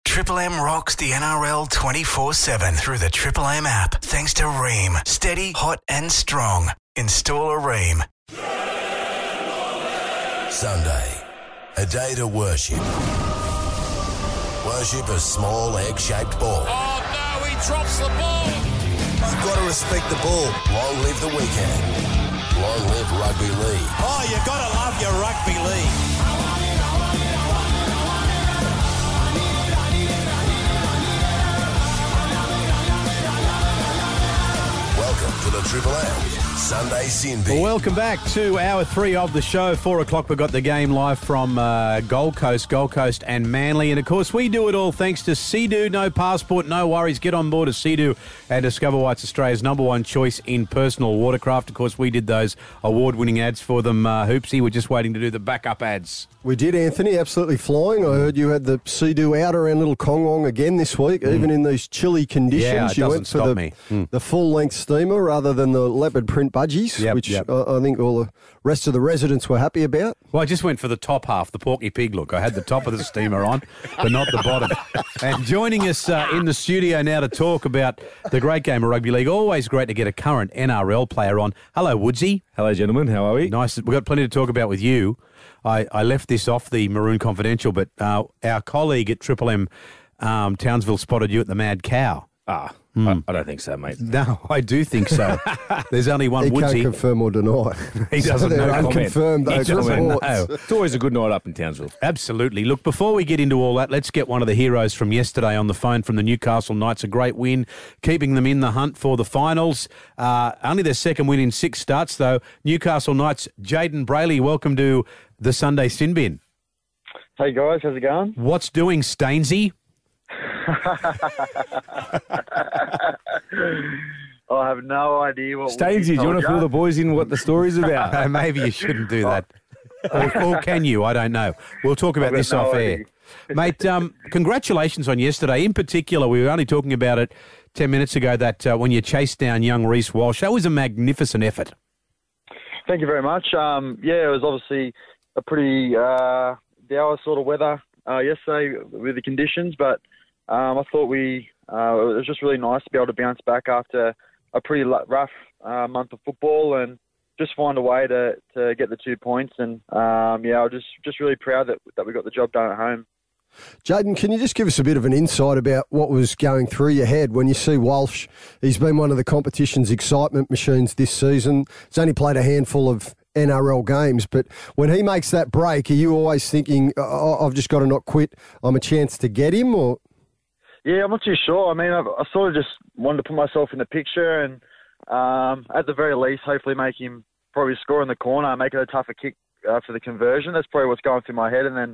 Triple M rocks the NRL 24/7 through the Triple M app. Thanks to Ream. Steady, hot and strong. Install a Ream. Sunday, a day to worship. Worship a small egg-shaped ball. Oh no, he drops the ball. You've got to respect the ball. Long live the weekend. Long live rugby league. Oh, you got to love your rugby league. Welcome to the Triple M Sunday Sin Bin. Welcome back to hour 3 of the show. 4 o'clock, we've got the game live from Gold Coast and Manly. And, of course, we do it all thanks to Sea-Doo. No passport, no worries. Get on board a Sea-Doo and discover why it's Australia's #1 choice in personal watercraft. Of course, we did those award-winning ads for them, Hoopsy. We're just waiting to do the backup ads. We did, Anthony, absolutely flying. I heard you had the Sea-Doo out around Little Kongwong again this week, even in these chilly conditions. Yeah, it you doesn't went for stop me. the full-length steamer rather than the leopard print budgies, which I think all the rest of the residents were happy about. Well, I just went for the top half, the Porky Pig look. I had the top of the steamer on, but not the bottom. And joining us in the studio now to talk about the great game of rugby league, always great to get a current NRL player on. Hello, Woodsy. Hello, gentlemen. How are we? Nice. We've got plenty to talk about with you. I left this off the Maroon Confidential, but our colleague at Triple M Townsville spotted you at the Mad Cow. I don't think so, mate. No, I do think so. There's only one He Woodsy. can't confirm or deny. He doesn't they're know. unconfirmed, He those doesn't reports. know. It's always a good night up in Townsville. Absolutely. Look, before we get into all that, let's get one of the heroes from yesterday on the phone from the Newcastle Knights. A great win, keeping them in the hunt for the finals. Only their second win in 6 starts, though. Newcastle Knights, Jayden Brailey, welcome to the Sunday Sin Bin. Hey, guys. How's it going? What's doing, Stainsy? I have no idea what... Stainsy, do you want to fill the boys in what the story's about? Maybe you shouldn't do that. Or can you? I don't know. We'll talk about this off air. Mate, congratulations on yesterday. In particular, we were only talking about it 10 minutes ago, that when you chased down young Reece Walsh, that was a magnificent effort. Thank you very much. It was obviously a pretty dour sort of weather yesterday with the conditions, but I thought it was just really nice to be able to bounce back after a pretty rough month of football and just find a way to get the 2 points. And I was just really proud that we got the job done at home. Jayden, can you just give us a bit of an insight about what was going through your head when you see Walsh? He's been one of the competition's excitement machines this season. He's only played a handful of NRL games, but when he makes that break, are you always thinking, I've just got to not quit, I'm a chance to get him? Or Yeah, I'm not too sure. I mean, I sort of just wanted to put myself in the picture and at the very least, hopefully make him probably score in the corner, make it a tougher kick for the conversion. That's probably what's going through my head. And then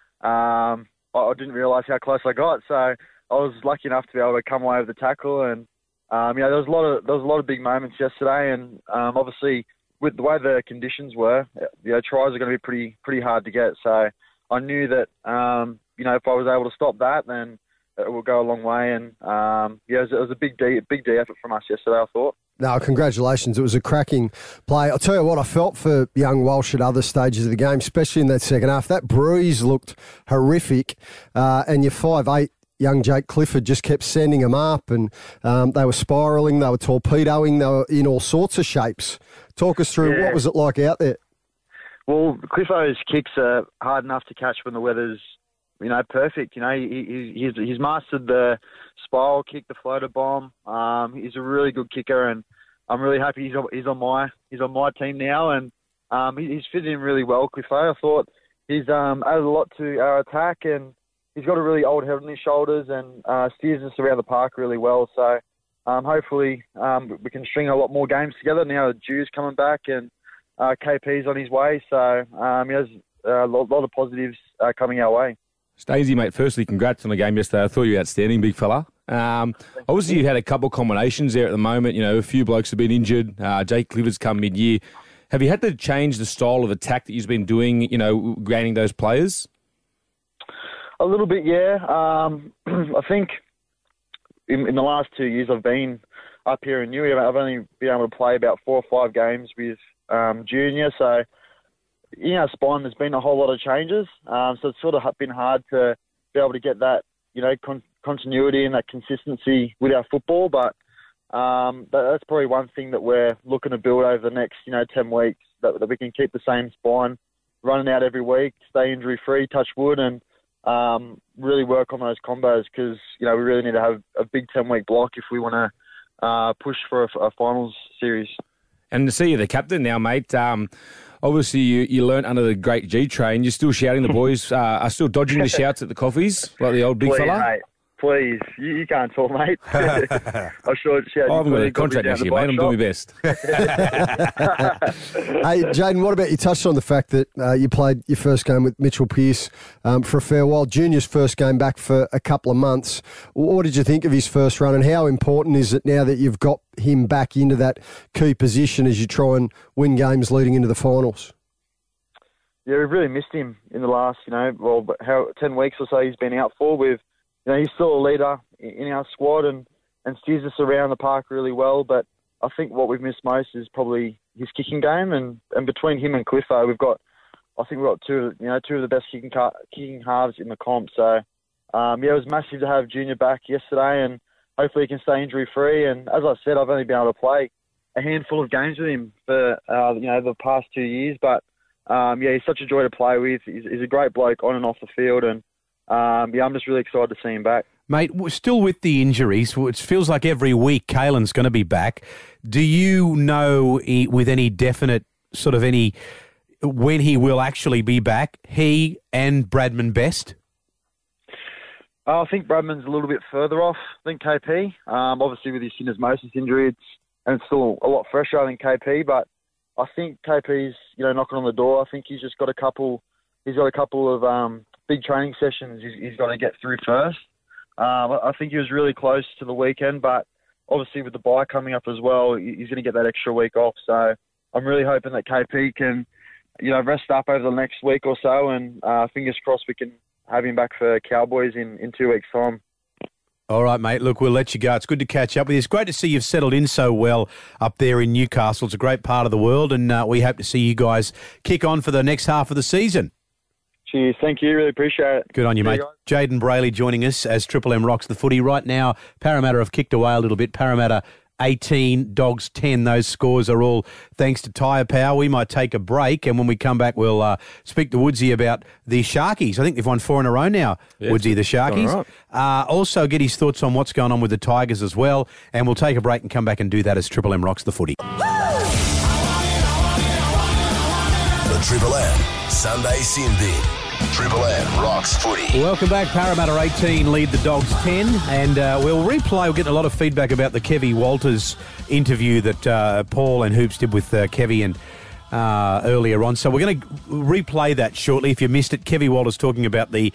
I didn't realise how close I got. So I was lucky enough to be able to come away with the tackle. And, there was a lot of big moments yesterday. And obviously, with the way the conditions were, tries are going to be pretty hard to get. So I knew that, if I was able to stop that, then it will go a long way. And, it was a big D effort from us yesterday, I thought. No, congratulations. It was a cracking play. I'll tell you what, I felt for young Walsh at other stages of the game, especially in that second half. That breeze looked horrific, and your 5'8", young Jake Clifford just kept sending them up, and they were spiralling, they were torpedoing, they were in all sorts of shapes. Talk us through, what was it like out there? Well, Cliffo's kicks are hard enough to catch when the weather's, perfect. He's mastered the spiral kick, the floater bomb. He's a really good kicker, and I'm really happy he's on my team now, and he's fitted in really well, Cliffo. I thought he's added a lot to our attack, and he's got a really old head on his shoulders and steers us around the park really well. So hopefully we can string a lot more games together now. Drew's coming back, and KP's on his way. So he has a lot of positives coming our way. Stainsy, mate, firstly, congrats on the game yesterday. I thought you were outstanding, big fella. Obviously, you've had a couple of combinations there at the moment. A few blokes have been injured. Jake Clifford's come mid-year. Have you had to change the style of attack that you've been doing, gaining those players? A little bit, yeah. I think in the last 2 years I've been up here in Newey, I've only been able to play about 4 or 5 games with junior, so in our spine there's been a whole lot of changes. So it's sort of been hard to be able to get that continuity and that consistency with our football. But that's probably one thing that we're looking to build over the next 10 weeks, that we can keep the same spine running out every week, stay injury free, touch wood, and really work on those combos, because we really need to have a big 10-week block if we want to push for a finals series. And to see you the captain now, mate. Obviously, you learnt under the great G Train. You're still shouting. The boys are still dodging the shouts at the coffees, like the old big fella. Mate. Please, you can't talk, mate. I'm sure. I haven't got a contract next year, mate. I'm doing my best. Hey, Jayden, what about, you touched on the fact that you played your first game with Mitchell Pearce for a fair while. Junior's first game back for a couple of months. What did you think of his first run, and how important is it now that you've got him back into that key position as you try and win games leading into the finals? Yeah, we've really missed him in the last, 10 weeks or so he's been out for. He's still a leader in our squad and steers us around the park really well. But I think what we've missed most is probably his kicking game. And between him and Cliffo, we've got two of the best kicking halves in the comp. So, it was massive to have Junior back yesterday, and hopefully he can stay injury free. And as I said, I've only been able to play a handful of games with him for the past 2 years. But he's such a joy to play with. He's a great bloke on and off the field, and I'm just really excited to see him back. Mate, we're still with the injuries. It feels like every week Caelan's going to be back. Do you know with any definite when he will actually be back, he and Bradman Best? I think Bradman's a little bit further off than KP. Obviously with his syndesmosis injury, it's still a lot fresher than KP, but I think KP's, knocking on the door. I think he's got a couple of big training sessions he's got to get through first. I think he was really close to the weekend, but obviously with the bye coming up as well, he's going to get that extra week off. So I'm really hoping that KP can, rest up over the next week or so, and fingers crossed we can have him back for Cowboys in 2 weeks' time. All right, mate. Look, we'll let you go. It's good to catch up with you. It's great to see you've settled in so well up there in Newcastle. It's a great part of the world, and we hope to see you guys kick on for the next half of the season. Cheers. Thank you. Really appreciate it. Good on you, mate. Jayden Brailey joining us as Triple M rocks the footy. Right now, Parramatta have kicked away a little bit. Parramatta 18, Dogs 10. Those scores are all thanks to Tyre Power. We might take a break, and when we come back, we'll speak to Woodsy about the Sharkies. I think they've won 4 in a row now, Woodsy, the Sharkies. Right. Also get his thoughts on what's going on with the Tigers as well, and we'll take a break and come back and do that as Triple M rocks the footy. The Triple M Sunday Sin Bin. Triple M rocks footy. Welcome back. Parramatta 18 lead the Dogs 10, and we'll replay. We're getting a lot of feedback about the Kevy Walters interview that Paul and Hoops did with Kevy and earlier on. So we're going to replay that shortly. If you missed it, Kevy Walters talking about the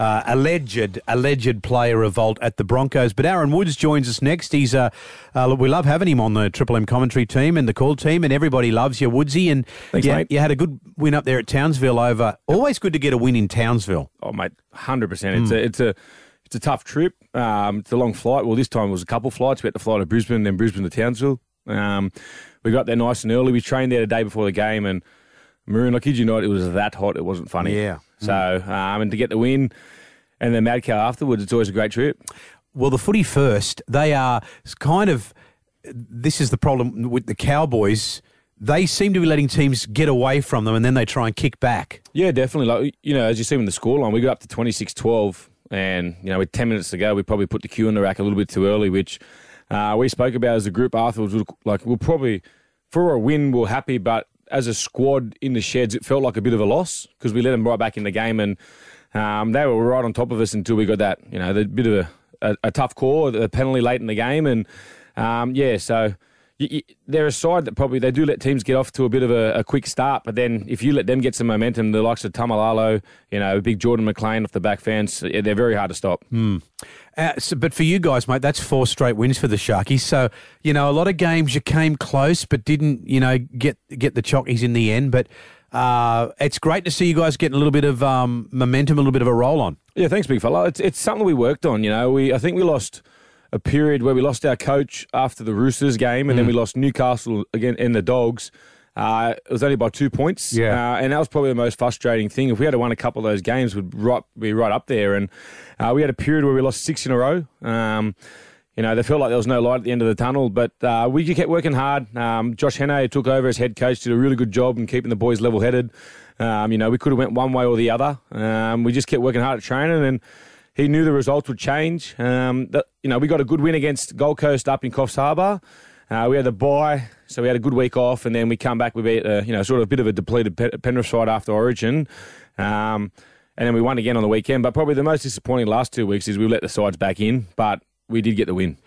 alleged player revolt at the Broncos. But Aaron Woods joins us next. He's we love having him on the Triple M commentary team and the call team, and everybody loves you, Woodsy. And thanks, mate. You had a good win up there at Townsville over. Always good to get a win in Townsville. Oh, mate, 100%. It's a tough trip. It's a long flight. Well, this time it was a couple flights. We had to fly to Brisbane, then Brisbane to Townsville. We got there nice and early. We trained there the day before the game, and Maroon, I kid you not, it was that hot. It wasn't funny. Yeah. So, and to get the win and then Mad Cow afterwards, it's always a great trip. Well, the footy first, they are kind of, this is the problem with the Cowboys. They seem to be letting teams get away from them, and then they try and kick back. Yeah, definitely. Like, as you see in the scoreline, we got up to 26-12, and, with 10 minutes to go, we probably put the cue in the rack a little bit too early, which we spoke about as a group afterwards. We'll probably, for a win, we're happy, but as a squad in the sheds, it felt like a bit of a loss because we let them right back in the game, and they were right on top of us until we got that, the bit of a tough call, a penalty late in the game, and so they're a side that probably they do let teams get off to a bit of a quick start, but then if you let them get some momentum, the likes of Tamalalo, big Jordan McLean off the back fence, they're very hard to stop. But for you guys, mate, that's 4 straight wins for the Sharkies. So, a lot of games you came close but didn't, get the Chockies in the end. But it's great to see you guys getting a little bit of momentum, a little bit of a roll on. Yeah, thanks, big fella. It's something we worked on. I think we lost a period where we lost our coach after the Roosters game, and then we lost Newcastle again and the Dogs. It was only by 2 points. Yeah. And that was probably the most frustrating thing. If we had won a couple of those games, we'd be right up there. And we had a period where we lost 6 in a row. They felt like there was no light at the end of the tunnel, but we kept working hard. Josh Hannay took over as head coach, did a really good job in keeping the boys level-headed. We could have went one way or the other. We just kept working hard at training, and he knew the results would change. We got a good win against Gold Coast up in Coffs Harbour. We had the bye, so we had a good week off, and then we come back. We beat sort of a bit of a depleted Penrith side after Origin. And then we won again on the weekend. But probably the most disappointing last 2 weeks is we let the sides back in, but we did get the win.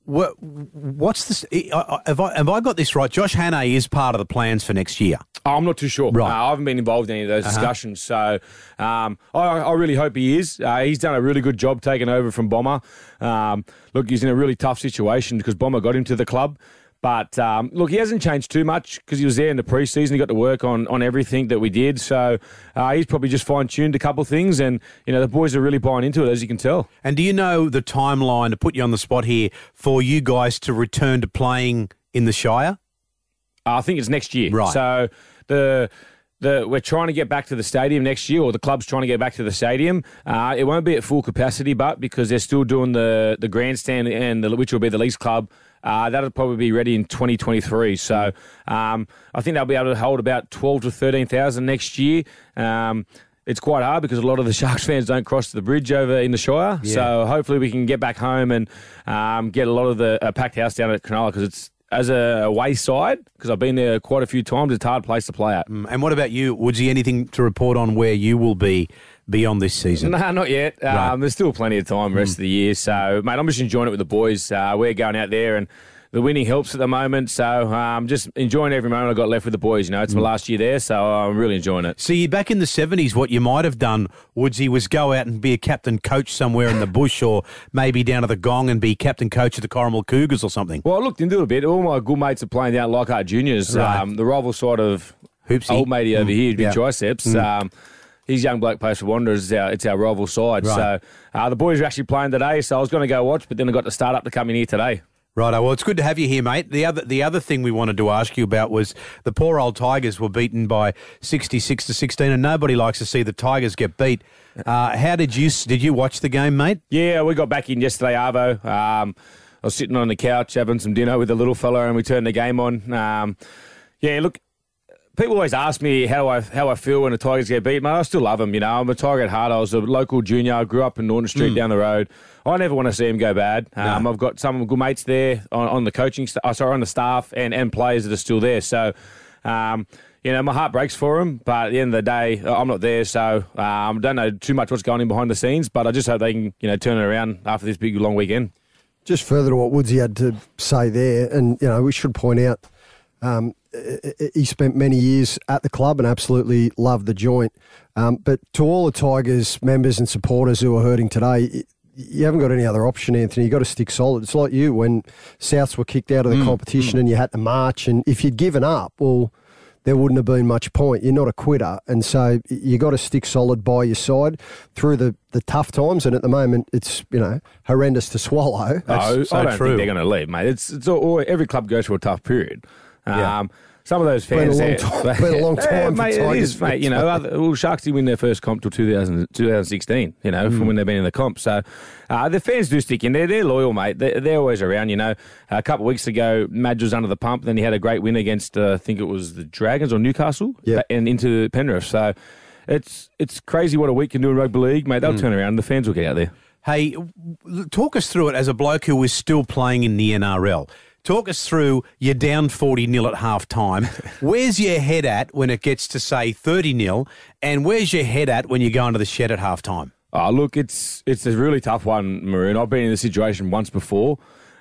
What's this? Have I got this right? Josh Hannay is part of the plans for next year. I'm not too sure. Right. I haven't been involved in any of those discussions, so I really hope he is. He's done a really good job taking over from Bomber. Look, he's in a really tough situation because Bomber got him to the club. But, look, he hasn't changed too much because he was there in the preseason. He got to work on everything that we did. So he's probably just fine-tuned a couple of things. And, the boys are really buying into it, as you can tell. And do you know the timeline, to put you on the spot here, for you guys to return to playing in the Shire? I think it's next year. Right. So we're trying to get back to the stadium next year, or the club's trying to get back to the stadium. It won't be at full capacity, but because they're still doing the grandstand, which will be the Lease Club, that'll probably be ready in 2023. So I think they'll be able to hold about 12 to 13,000 next year. It's quite hard because a lot of the Sharks fans don't cross the bridge over in the Shire. Yeah. So hopefully we can get back home and get a lot of the packed house down at Cronulla, because it's, as a away side, because I've been there quite a few times, it's a hard place to play at. And what about you, Woodsy? Anything to report on where you will be beyond this season? No, not yet. Right. There's still plenty of time the rest of the year. So, mate, I'm just enjoying it with the boys. We're going out there, and the winning helps at the moment. So I'm just enjoying every moment I've got left with the boys. It's my last year there, so I'm really enjoying it. See, back in the 70s, what you might have done, Woodsy, was go out and be a captain coach somewhere in the bush, or maybe down to the Gong and be captain coach of the Corrimal Cougars or something. Well, I looked into it a bit. All my good mates are playing down at Leichhardt Juniors. Right. The rival side of Hoopsy. Old matey over here, Big Yeah. Triceps. His young bloke plays for Wanderers. It's our rival side. Right. So the boys are actually playing today, so I was going to go watch, but then I got the start up to come in here today. Righto. Well, it's good to have you here, mate. The other thing we wanted to ask you about was the poor old Tigers were beaten by 66-16, and nobody likes to see the Tigers get beat. How did you watch the game, mate? Yeah, we got back in yesterday, Arvo. I was sitting on the couch having some dinner with the little fella, and we turned the game on. Look, people always ask me how I feel when the Tigers get beat. Mate, I still love them. I'm a Tiger at heart. I was a local junior. I grew up in Norton Street down the road. I never want to see them go bad. No. I've got some good mates there on the coaching, on the staff and players that are still there. So, my heart breaks for them. But at the end of the day, I'm not there, so I don't know too much what's going on behind the scenes. But I just hope they can, turn it around after this big long weekend. Just further to what Woodsy had to say there, and we should point out, he spent many years at the club and absolutely loved the joint. But to all the Tigers members and supporters who are hurting today, you haven't got any other option, Anthony. You've got to stick solid. It's like you when Souths were kicked out of the competition and you had to march, and if you'd given up, well, there wouldn't have been much point. You're not a quitter, and so you got to stick solid by your side through the tough times. And at the moment, it's horrendous to swallow. I don't true. think they're going to leave, mate. It's all, every club goes through a tough period. Yeah. Some of those fans, been a long time for mate, it Tigers is, mate. fans, Sharks didn't win their first comp till 2016. From when they've been in the comp. So the fans do stick in there. They're loyal, mate. They're always around. A couple of weeks ago, Madge was under the pump. Then he had a great win against I think it was the Dragons or Newcastle, and into Penrith. So it's crazy what a week can do in rugby league, mate. They'll turn around. And the fans will get out there. Hey, talk us through it as a bloke who is still playing in the NRL. Talk us through, you're down 40-0 at half-time. Where's your head at when it gets to, say, 30-0, and where's your head at when you go into the shed at half-time? Oh, look, it's a really tough one, Maroon. I've been in this situation once before.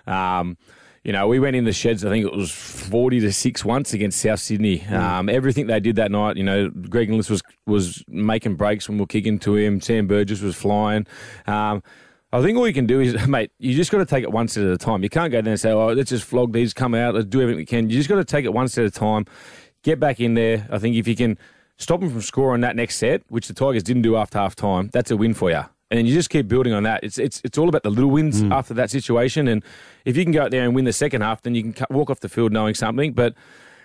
We went in the sheds, I think it was 40-6 once against South Sydney. Everything they did that night, Greg Inglis was making breaks when we were kicking to him. Sam Burgess was flying. I think all you can do is, mate, you just got to take it one step at a time. You can't go there and say, let's just flog these, come out, let's do everything we can. You just got to take it one step at a time, get back in there. I think if you can stop them from scoring that next set, which the Tigers didn't do after half-time, that's a win for you. And then you just keep building on that. It's all about the little wins after that situation. And if you can go out there and win the second half, then you can walk off the field knowing something. But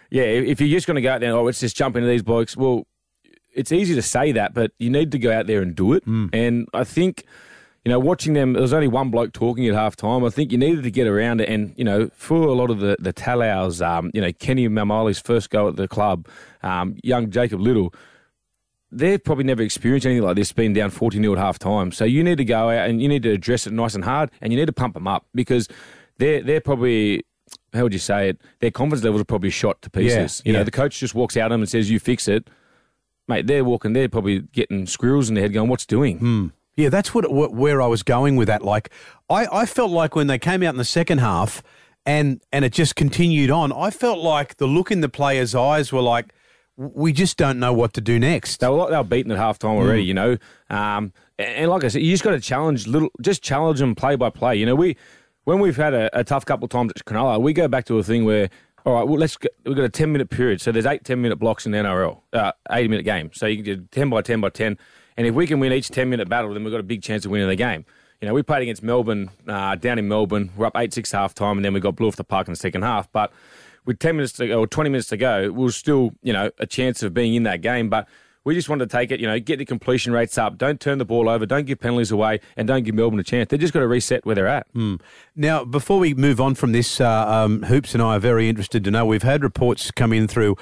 Yeah, if you're just going to go out there, let's just jump into these blokes. Well, it's easy to say that, but you need to go out there and do it. And I think, watching them, there was only one bloke talking at half time. I think you needed to get around it. And, for a lot of the Talaus, Kenny Mamali's first go at the club, young Jacob Little, they've probably never experienced anything like this, being down 40-0 at half time. So you need to go out and you need to address it nice and hard, and you need to pump them up, because they're probably, how would you say it, their confidence levels are probably shot to pieces. The coach just walks out at them and says, you fix it. Mate, they're probably getting squirrels in their head going, what's doing? Yeah, that's where I was going with that. Like, I felt like when they came out in the second half and it just continued on, I felt like the look in the players' eyes were like, we just don't know what to do next. They were beaten at halftime already, and like I said, you just got to challenge them play by play. When we've had a tough couple of times at Cronulla, we go back to a thing where, all right, well, we've got a 10-minute period. So there's 8 10-minute blocks in the NRL, 80-minute game. So you can do 10 by 10 by 10. And if we can win each 10-minute battle, then we've got a big chance of winning the game. We played against Melbourne, down in Melbourne. We're up 8-6 half-time, and then we got blew off the park in the second half. But with 10 minutes to go, or 20 minutes to go, we were still, a chance of being in that game. But we just wanted to take it, get the completion rates up. Don't turn the ball over. Don't give penalties away, and don't give Melbourne a chance. They've just got to reset where they're at. Now, before we move on from this, Hoops and I are very interested to know. We've had reports come in through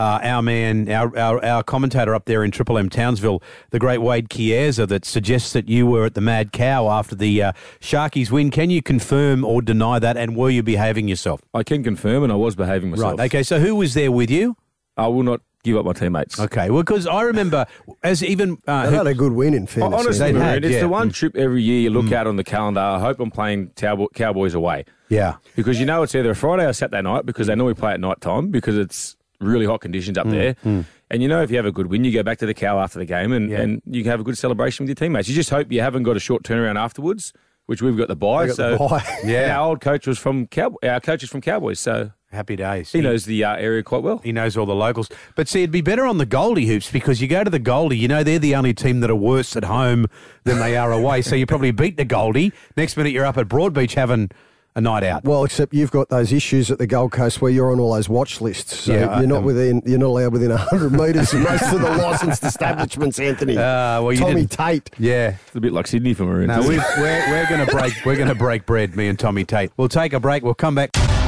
our commentator up there in Triple M Townsville, the great Wade Chiesa, that suggests that you were at the Mad Cow after the Sharkies win. Can you confirm or deny that, and were you behaving yourself? I can confirm, and I was behaving myself. Right, okay, so who was there with you? I will not give up my teammates. Okay, well, because I remember as even... they had a good win, in fairness. Honestly, it's the one trip every year you look out on the calendar. I hope I'm playing Cowboys away. Yeah. Because it's either a Friday or Saturday night, because they normally play at night time because it's really hot conditions up there. And if you have a good win, you go back to the Cow after the game and you can have a good celebration with your teammates. You just hope you haven't got a short turnaround afterwards, which we've got the bye. Yeah. Our old coach was from our coach is from Cowboys, so... Happy days. He knows the area quite well. He knows all the locals. But see, it'd be better on the Goldie, Hoops, because you go to the Goldie, they're the only team that are worse at home than they are away. So you probably beat the Goldie. Next minute you're up at Broadbeach having a night out. Well, except you've got those issues at the Gold Coast where you're on all those watch lists. So you're not allowed within 100 metres of most of the licensed establishments, Anthony. Tommy Tate. Yeah. It's a bit like Sydney from around. No, we're going to break bread, me and Tommy Tate. We'll take a break. We'll come back.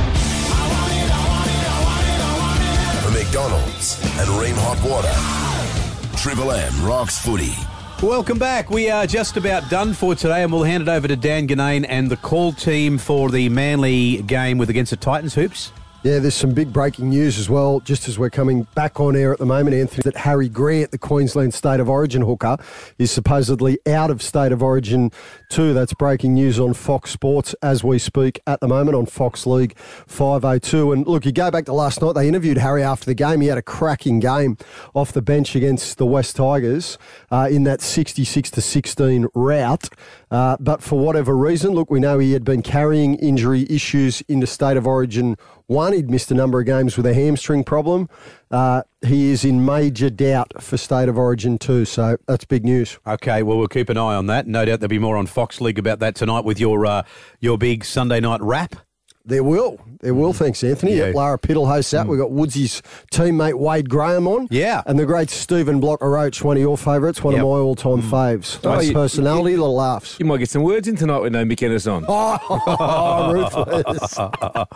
McDonald's and Ream Hot Water. Triple M rocks footy. Welcome back. We are just about done for today, and we'll hand it over to Dan Ganane and the call team for the Manly game against the Titans. Hoops. Yeah, there's some big breaking news as well, just as we're coming back on air at the moment, Anthony, that Harry Grant, the Queensland State of Origin hooker, is supposedly out of State of Origin too. That's breaking news on Fox Sports as we speak at the moment on Fox League 502. And look, you go back to last night, they interviewed Harry after the game. He had a cracking game off the bench against the West Tigers in that 66-16 rout. But for whatever reason, look, we know he had been carrying injury issues into State of Origin 1. He'd missed a number of games with a hamstring problem. He is in major doubt for State of Origin 2, so that's big news. Okay, well, we'll keep an eye on that. No doubt there'll be more on Fox League about that tonight with your big Sunday night wrap. There will. Thanks, Anthony. Yeah. Yep, Lara Piddle hosts that. We've got Woodsy's teammate Wade Graham on. Yeah. And the great Stephen Blocker-Roach, one of your favourites, one of my all-time faves. Nice personality, a lot of laughs. You might get some words in tonight with no Mick Ennis on. Ruthless.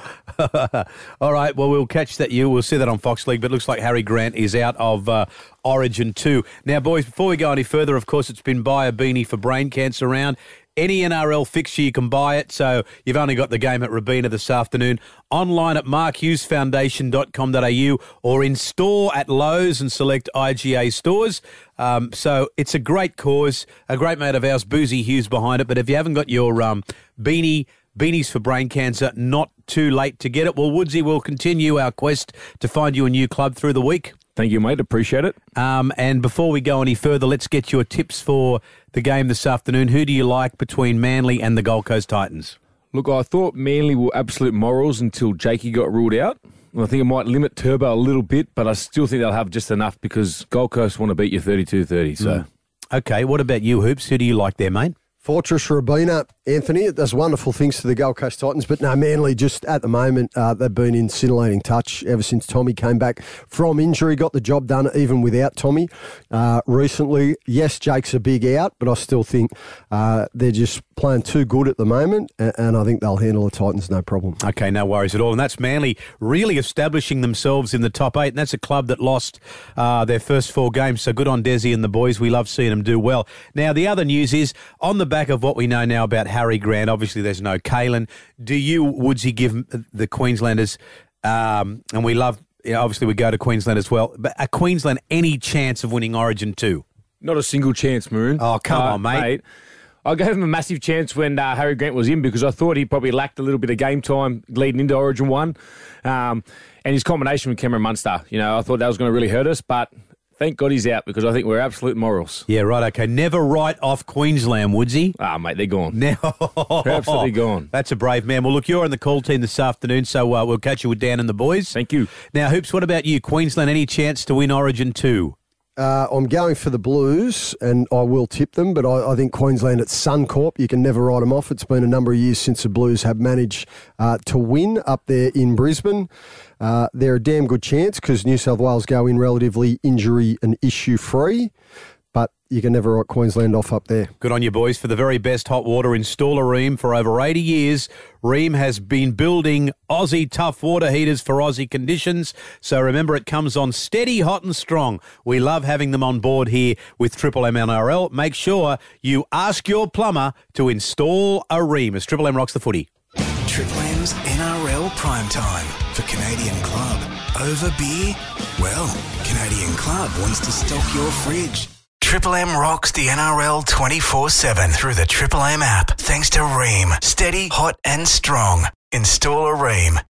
All right, well, we'll catch that. We'll see that on Fox League, but it looks like Harry Grant is out of Origin 2. Now, boys, before we go any further, of course, it's been buy a beanie for brain cancer round. Any NRL fixture, you can buy it. So you've only got the game at Robina this afternoon. Online at markhughesfoundation.com.au or in store at Lowe's and select IGA stores. So it's a great cause. A great mate of ours, Boozy Hughes, behind it. But if you haven't got your beanies for brain cancer, not too late to get it. Well, Woodsy will continue our quest to find you a new club through the week. Thank you, mate. Appreciate it. And before we go any further, let's get your tips for the game this afternoon. Who do you like between Manly and the Gold Coast Titans? Look, I thought Manly were absolute morals until Jakey got ruled out. I think it might limit Turbo a little bit, but I still think they'll have just enough because Gold Coast want to beat you 32-30. So, Okay, what about you, Hoops? Who do you like there, mate? Fortress Rabina, Anthony, it does wonderful things to the Gold Coast Titans, but no, Manly just at the moment, they've been in scintillating touch ever since Tommy came back from injury, got the job done even without Tommy recently. Yes, Jake's a big out, but I still think they're just playing too good at the moment, and I think they'll handle the Titans no problem. Okay, no worries at all. And that's Manly really establishing themselves in the top 8, and that's a club that lost their first 4 games, so good on Desi and the boys. We love seeing them do well. Now, the other news is, on the back of what we know now about Harry Grant, obviously there's no Kalen. Do you, Woodsy, give the Queenslanders, and we love, obviously we go to Queensland as well, but are Queensland any chance of winning Origin 2? Not a single chance, Maroon. Oh, come on, mate. I gave him a massive chance when Harry Grant was in because I thought he probably lacked a little bit of game time leading into Origin 1. And his combination with Cameron Munster, I thought that was going to really hurt us, but thank God he's out because I think we're absolute morals. Yeah, right, okay. Never write off Queensland, Woodsy. Ah, mate, they're gone. They're absolutely gone. That's a brave man. Well, look, you're on the call team this afternoon, so we'll catch you with Dan and the boys. Thank you. Now, Hoops, what about you? Queensland, any chance to win Origin 2? I'm going for the Blues, and I will tip them, but I think Queensland at Suncorp, you can never write them off. It's been a number of years since the Blues have managed to win up there in Brisbane. They're a damn good chance because New South Wales go in relatively injury and issue-free, but you can never write Queensland off up there. Good on you, boys. For the very best hot water installer, Rheem. For over 80 years, Rheem has been building Aussie tough water heaters for Aussie conditions. So remember, it comes on steady, hot and strong. We love having them on board here with Triple M NRL. Make sure you ask your plumber to install a Rheem as Triple M rocks the footy. Triple M's NRL Primetime for Canadian Club. Over beer? Well, Canadian Club wants to stock your fridge. Triple M rocks the NRL 24/7 through the Triple M app. Thanks to Rheem. Steady, hot and strong. Install a Rheem.